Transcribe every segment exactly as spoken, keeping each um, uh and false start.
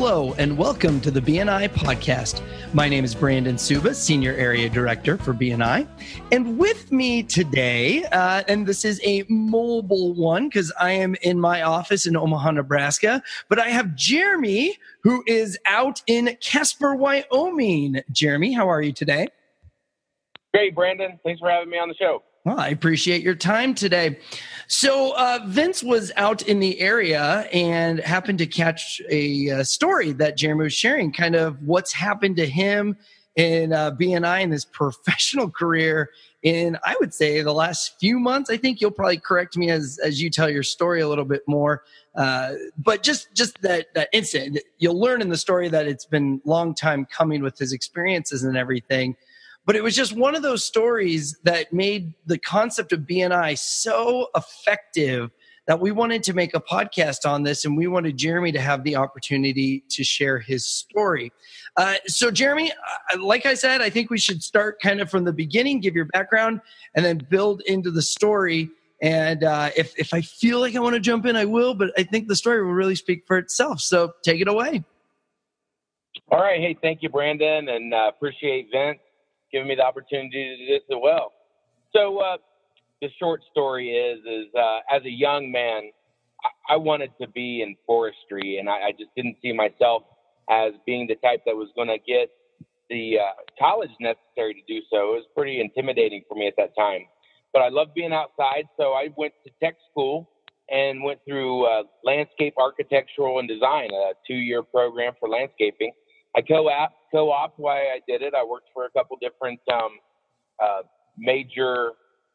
Hello, and welcome to the B N I podcast. My name is Brandon Suba, Senior Area Director for B N I. And with me today, uh, and this is a mobile one because I am in my office in Omaha, Nebraska, but I have Jeremy, who is out in Casper, Wyoming. Jeremy, how are you today? Great, Brandon. Thanks for having me on the show. Well, I appreciate your time today. So uh, Vince was out in the area and happened to catch a, uh story that Jeremy was sharing, kind of what's happened to him in uh, B N I in his professional career in, I would say, the last few months. I think you'll probably correct me as as you tell your story a little bit more. Uh, but just just that that incident, you'll learn in the story that it's been a long time coming with his experiences and everything. But it was just one of those stories that made the concept of B N I so effective that we wanted to make a podcast on this, and we wanted Jeremy to have the opportunity to share his story. Uh, so, Jeremy, uh, like I said, I think we should start kind of from the beginning, give your background, and then build into the story. And uh, if, if I feel like I want to jump in, I will, but I think the story will really speak for itself. So take it away. All right. Hey, thank you, Brandon, and uh, appreciate Vince giving me the opportunity to do this as well. So uh, the short story is, is uh, as a young man, I, I wanted to be in forestry, and I, I just didn't see myself as being the type that was going to get the uh, college necessary to do so. It was pretty intimidating for me at that time. But I loved being outside, so I went to tech school and went through uh, landscape architectural and design, a two-year program for landscaping. I co-op, co-opted why I did it. I worked for a couple different um, uh, major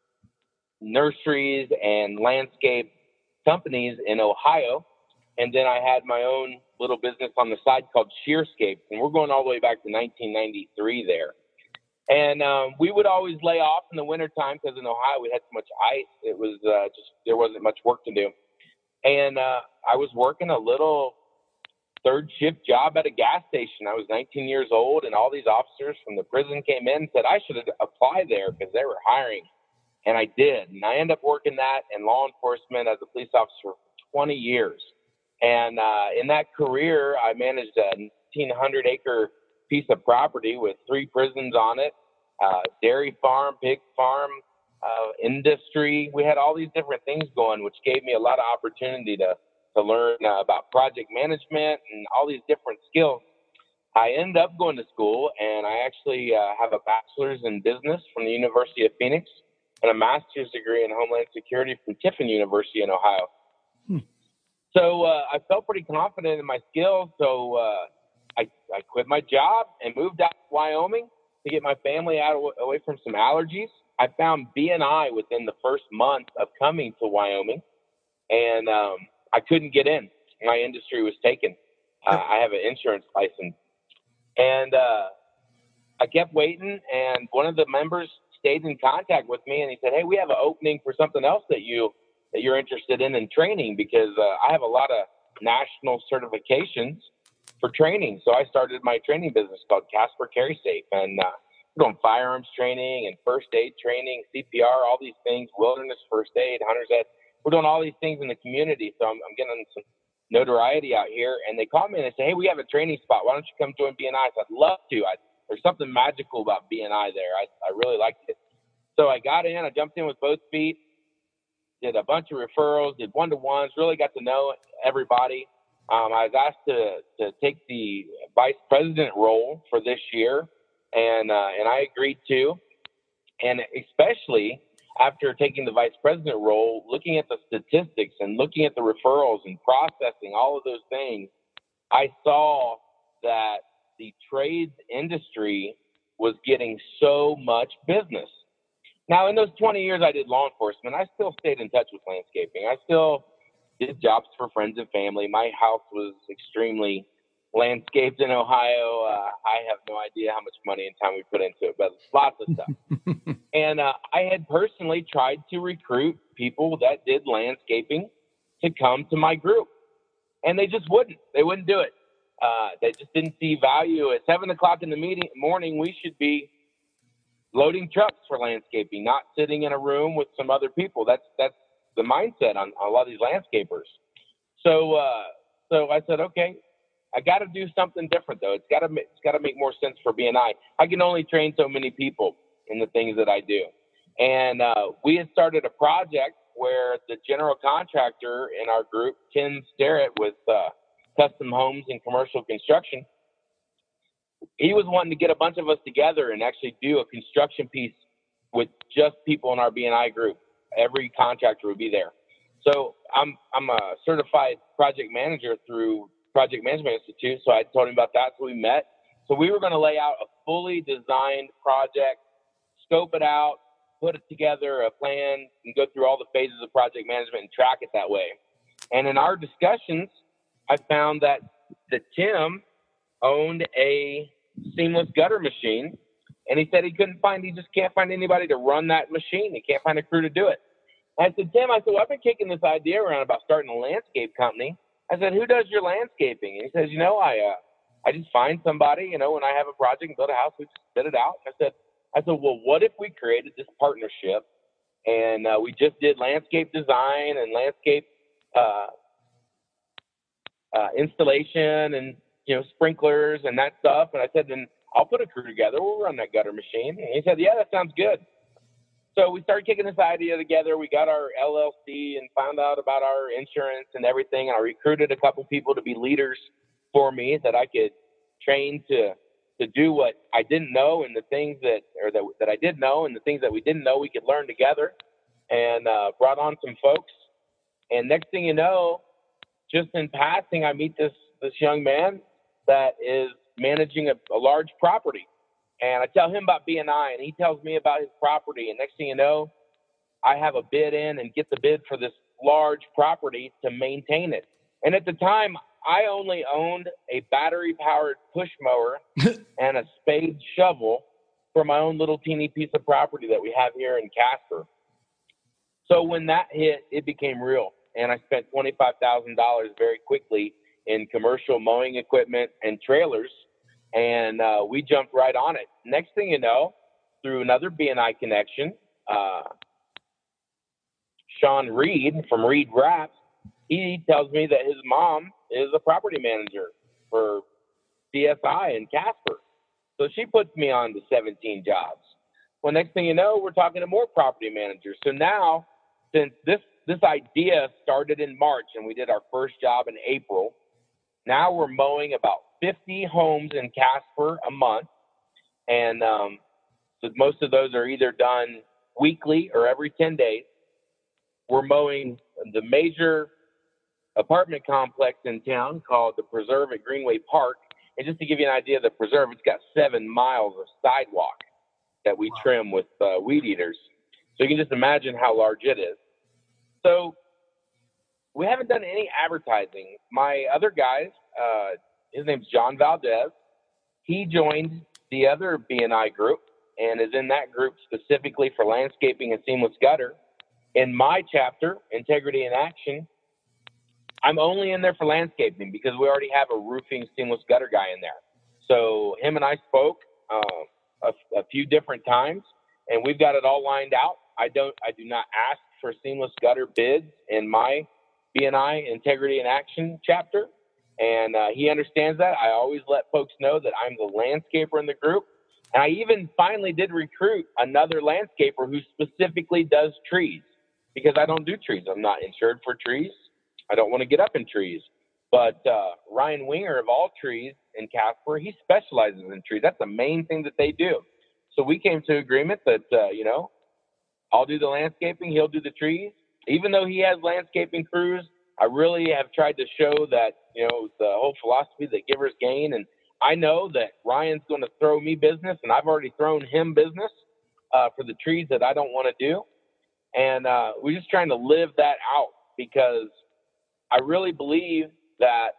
nurseries and landscape companies in Ohio. And then I had my own little business on the side called Shearscape. And we're going all the way back to nineteen ninety-three there. And um, we would always lay off in the wintertime because in Ohio we had so much ice. It was uh, just, there wasn't much work to do. And uh, I was working a little third shift job at a gas station. I was nineteen years old, and all these officers from the prison came in and said I should apply there because they were hiring. And I did. And I ended up working that in law enforcement as a police officer for twenty years. And uh, in that career, I managed a fifteen hundred acre piece of property with three prisons on it, uh, dairy farm, pig farm, uh, industry. We had all these different things going, which gave me a lot of opportunity to to learn uh, about project management and all these different skills. I ended up going to school, and I actually uh, have a bachelor's in business from the University of Phoenix and a master's degree in Homeland Security from Tiffin University in Ohio. Hmm. So uh, I felt pretty confident in my skills, so uh, I, I quit my job and moved out to Wyoming to get my family out of, away from some allergies. I found B N I within the first month of coming to Wyoming, and um, I couldn't get in. My industry was taken. Uh, I have an insurance license. And uh, I kept waiting, and one of the members stayed in contact with me, and he said, hey, we have an opening for something else that, you, that you're interested in in training because uh, I have a lot of national certifications for training. So I started my training business called Casper Carry Safe, and uh, we're doing firearms training and first aid training, C P R, all these things, wilderness first aid, hunter's ed. We're doing all these things in the community, so I'm, I'm getting some notoriety out here. And they called me and they said, hey, we have a training spot. Why don't you come join B N I? So I'd love to. I, there's something magical about B N I there. I, I really liked it. So I got in. I jumped in with both feet, did a bunch of referrals, did one-to-ones, really got to know everybody. Um, I was asked to, to take the vice president role for this year, and uh, and I agreed to. And especially after taking the vice president role, looking at the statistics and looking at the referrals and processing all of those things, I saw that the trades industry was getting so much business. Now, in those twenty years I did law enforcement, I still stayed in touch with landscaping. I still did jobs for friends and family. My house was extremely landscaped in Ohio. Uh, I have no idea how much money and time we put into it, but lots of stuff. And uh, I had personally tried to recruit people that did landscaping to come to my group, and they just wouldn't. They wouldn't do it. Uh, they just didn't see value. At seven o'clock in the meeting, morning, we should be loading trucks for landscaping, not sitting in a room with some other people. That's that's the mindset on, on a lot of these landscapers. So uh, so I said, okay, I got to do something different though. It's got to it's got to make more sense for B and I. I can only train so many people in the things that I do. And uh, we had started a project where the general contractor in our group, Ken Starrett, with uh, Custom Homes and Commercial Construction, he was wanting to get a bunch of us together and actually do a construction piece with just people in our B and I group. Every contractor would be there. So I'm I'm a certified project manager through Project Management Institute. So I told him about that. So we met. So we were going to lay out a fully designed project, scope it out, put it together, a plan, and go through all the phases of project management and track it that way. And in our discussions, I found that that Tim owned a seamless gutter machine, and he said he couldn't find, he just can't find anybody to run that machine. He can't find a crew to do it. I said, Tim, I said, well, I've been kicking this idea around about starting a landscape company. I said, who does your landscaping? And he says, you know, I uh, I just find somebody, you know, when I have a project and build a house, we just bid it out. I said, I said, well, what if we created this partnership and uh, we just did landscape design and landscape uh, uh, installation and, you know, sprinklers and that stuff. And I said, then I'll put a crew together. We'll run that gutter machine. And he said, yeah, that sounds good. So we started kicking this idea together. We got our L L C and found out about our insurance and everything. And I recruited a couple people to be leaders for me that I could train to to do what I didn't know and the things that or that, that I did know and the things that we didn't know we could learn together, and uh, brought on some folks. And next thing you know, just in passing, I meet this this young man that is managing a, a large property. And I tell him about B and I, and he tells me about his property. And next thing you know, I have a bid in and get the bid for this large property to maintain it. And at the time, I only owned a battery-powered push mower and a spade shovel for my own little teeny piece of property that we have here in Casper. So when that hit, it became real. And I spent twenty-five thousand dollars very quickly in commercial mowing equipment and trailers. And uh, we jumped right on it. Next thing you know, through another B and I connection, uh, Sean Reed from Reed Wraps, he tells me that his mom is a property manager for C S I in Casper. So she puts me on to seventeen jobs. Well, next thing you know, we're talking to more property managers. So now, since this, this idea started in March and we did our first job in April, now we're mowing about fifty homes in Casper a month. And um, so most of those are either done weekly or every ten days. We're mowing the major apartment complex in town called the Preserve at Greenway Park. And just to give you an idea of the Preserve, it's got seven miles of sidewalk that we wow. trim with uh, weed eaters. So you can just imagine how large it is. So we haven't done any advertising. My other guys, uh, his name's John Valdez. He joined the other B and I group and is in that group specifically for landscaping and seamless gutter. In my chapter, Integrity in Action, I'm only in there for landscaping because we already have a roofing seamless gutter guy in there. So him and I spoke uh, a, a few different times, and we've got it all lined out. I don't, I do not ask for seamless gutter bids in my B and I Integrity in Action chapter, and uh, he understands that. I always let folks know that I'm the landscaper in the group, and I even finally did recruit another landscaper who specifically does trees because I don't do trees. I'm not insured for trees. I don't want to get up in trees. But uh, Ryan Winger of All Trees in Casper, he specializes in trees. That's the main thing that they do. So we came to agreement that, uh, you know, I'll do the landscaping, he'll do the trees. Even though he has landscaping crews, I really have tried to show that, you know, the whole philosophy that givers gain. And I know that Ryan's going to throw me business, and I've already thrown him business uh, for the trees that I don't want to do. And uh, we're just trying to live that out because I really believe that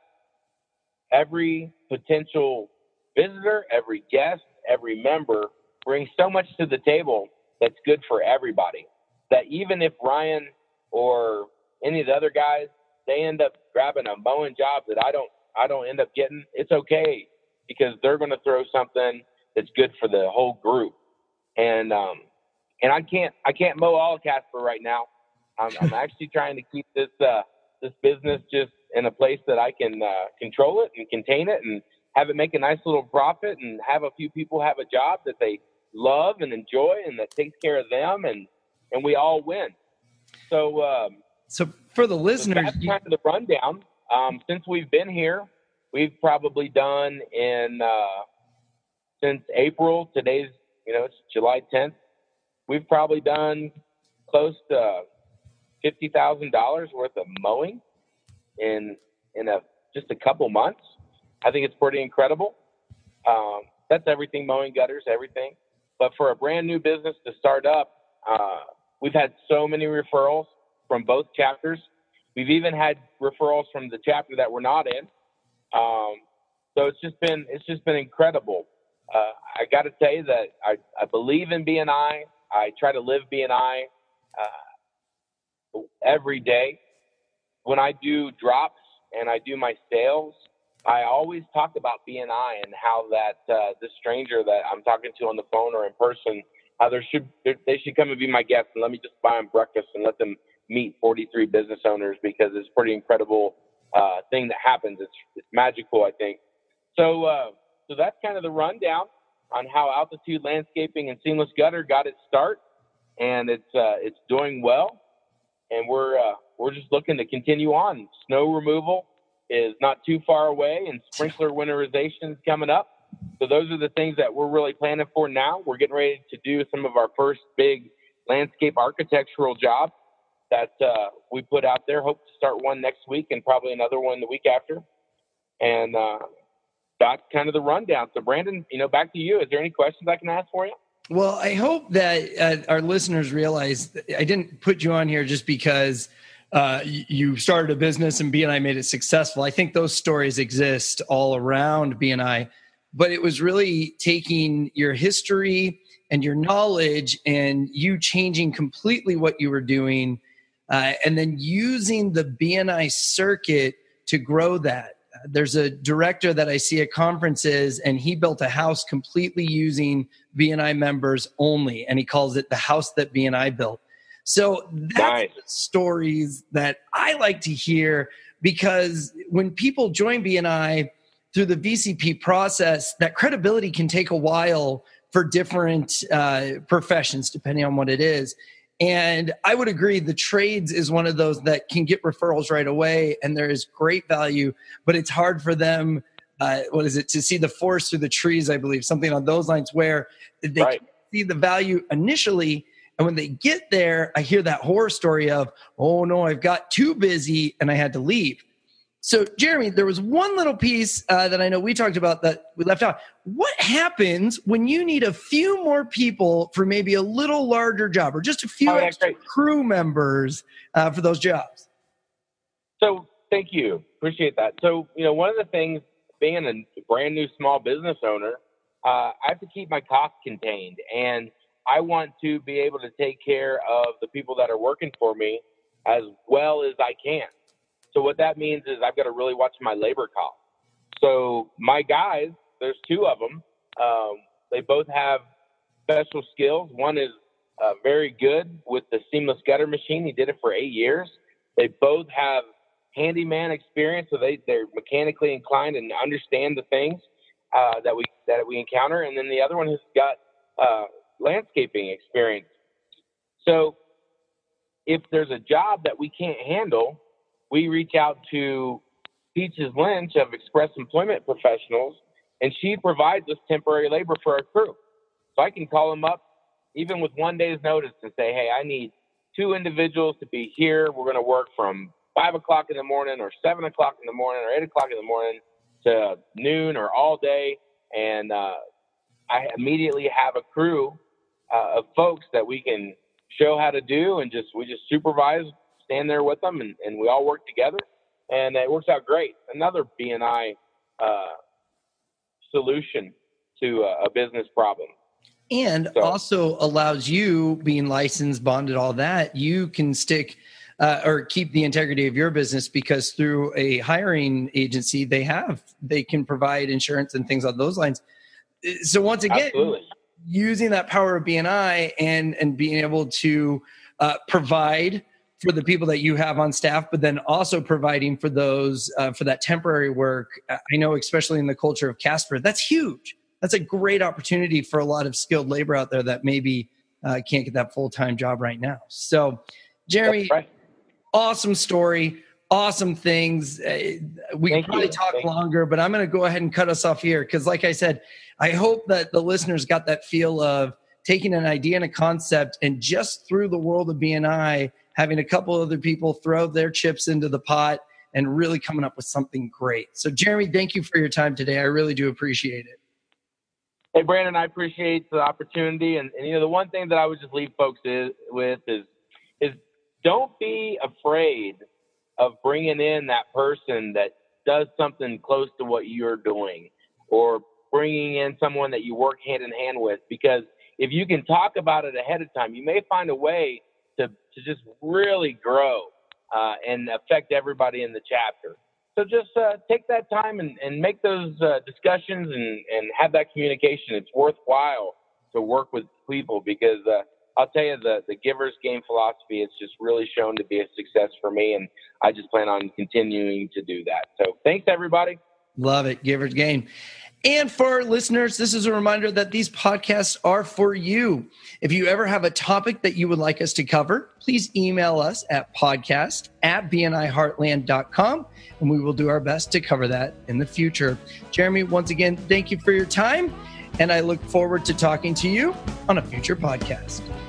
every potential visitor, every guest, every member brings so much to the table that's good for everybody. That even if Ryan or any of the other guys, they end up grabbing a mowing job that I don't, I don't end up getting, it's okay because they're going to throw something that's good for the whole group. And um, and I can't, I can't mow all of Casper right now. I'm, I'm actually trying to keep this. Uh, this business just in a place that I can uh, control it and contain it and have it make a nice little profit and have a few people have a job that they love and enjoy and that takes care of them, and, and we all win. So, um, so for the listeners, so that's kind of the rundown. Um, since we've been here, we've probably done in, uh, since April, today's, you know, it's July tenth, we've probably done close to fifty thousand dollars worth of mowing in, in a, just a couple months. I think it's pretty incredible. Um, that's everything, mowing, gutters, everything. But for a brand new business to start up, uh, we've had so many referrals from both chapters. We've even had referrals from the chapter that we're not in. Um, so it's just been, it's just been incredible. Uh, I got to tell you that I, I believe in B N I. I try to live B N I uh, every day. When I do drops and I do my sales, I always talk about B N I and how that uh, this stranger that I'm talking to on the phone or in person, how there should they should come and be my guest and let me just buy them breakfast and let them meet forty-three business owners, because it's a pretty incredible uh, thing that happens. It's it's magical, I think. So uh, so that's kind of the rundown on how Altitude Landscaping and Seamless Gutter got its start, and it's uh, it's doing well, and we're uh, we're just looking to continue on. Snow removal is not too far away, and sprinkler winterization is coming up. So those are the things that we're really planning for now. We're getting ready to do some of our first big landscape architectural jobs that uh, we put out there. Hope to start one next week and probably another one the week after. And uh, that's kind of the rundown. So Brandon, you know, back to you. Is there any questions I can ask for you? Well, I hope that uh, our listeners realize that I didn't put you on here just because uh, you started a business and B N I made it successful. I think those stories exist all around B N I, but it was really taking your history and your knowledge and you changing completely what you were doing, uh, and then using the B N I circuit to grow that. There's a director that I see at conferences, and he built a house completely using B N I members only, and he calls it the house that B N I built. So that's nice. The stories that I like to hear, because when people join B N I through the V C P process, that credibility can take a while for different uh, professions, depending on what it is. And I would agree the trades is one of those that can get referrals right away, and there is great value, but it's hard for them, uh, what is it, to see the forest through the trees, I believe, something on those lines, where they right. can see the value initially. And when they get there, I hear that horror story of, oh no, I've got too busy and I had to leave. So Jeremy, there was one little piece uh, that I know we talked about that we left out. What happens when you need a few more people for maybe a little larger job, or just a few oh, yeah, extra great. crew members uh, for those jobs? So thank you. Appreciate that. So, you know, one of the things, being a brand new small business owner, uh, I have to keep my costs contained, and I want to be able to take care of the people that are working for me as well as I can. So what that means is I've got to really watch my labor costs. So my guys, there's two of them. Um, they both have special skills. One is uh, very good with the seamless gutter machine. He did it for eight years. They both have handyman experience, so they, they're mechanically inclined and understand the things uh, that we that we encounter. And then the other one has got uh, landscaping experience. So if there's a job that we can't handle, we reach out to Peaches Lynch of Express Employment Professionals, and she provides us temporary labor for our crew. So I can call them up even with one day's notice and say, hey, I need two individuals to be here. We're going to work from five o'clock in the morning or seven o'clock in the morning or eight o'clock in the morning to noon or all day. And uh, I immediately have a crew uh, of folks that we can show how to do, and just we just supervise, stand there with them, and, and we all work together, and it works out great. Another B N I uh, solution to a, a business problem. And so, also allows you, being licensed, bonded, all that, you can stick uh, or keep the integrity of your business, because through a hiring agency, they have, they can provide insurance and things on those lines. So once again, absolutely. using that power of B N I and, and being able to uh, provide for the people that you have on staff, but then also providing for those uh, for that temporary work. I know, especially in the culture of Casper, that's huge. That's a great opportunity for a lot of skilled labor out there that maybe uh, can't get that full-time job right now. So, Jeremy, right. Awesome story, awesome things. Uh, we Thank could probably you. talk Thank longer, but I'm going to go ahead and cut us off here because, like I said, I hope that the listeners got that feel of taking an idea and a concept and just through the world of B N I, having a couple other people throw their chips into the pot and really coming up with something great. So, Jeremy, thank you for your time today. I really do appreciate it. Hey, Brandon, I appreciate the opportunity. And, and, you know, the one thing that I would just leave folks is, with is, is don't be afraid of bringing in that person that does something close to what you're doing, or bringing in someone that you work hand in hand with, because if you can talk about it ahead of time, you may find a way to, to just really grow uh, and affect everybody in the chapter. So just uh, take that time and, and make those uh, discussions and, and have that communication. It's worthwhile to work with people because uh, I'll tell you, the, the Giver's Game philosophy, it's just really shown to be a success for me, and I just plan on continuing to do that. So thanks, everybody. Love it. Giver's Game. And for our listeners, this is a reminder that these podcasts are for you. If you ever have a topic that you would like us to cover, please email us at podcast at b n i heartland dot com, and we will do our best to cover that in the future. Jeremy, once again, thank you for your time, and I look forward to talking to you on a future podcast.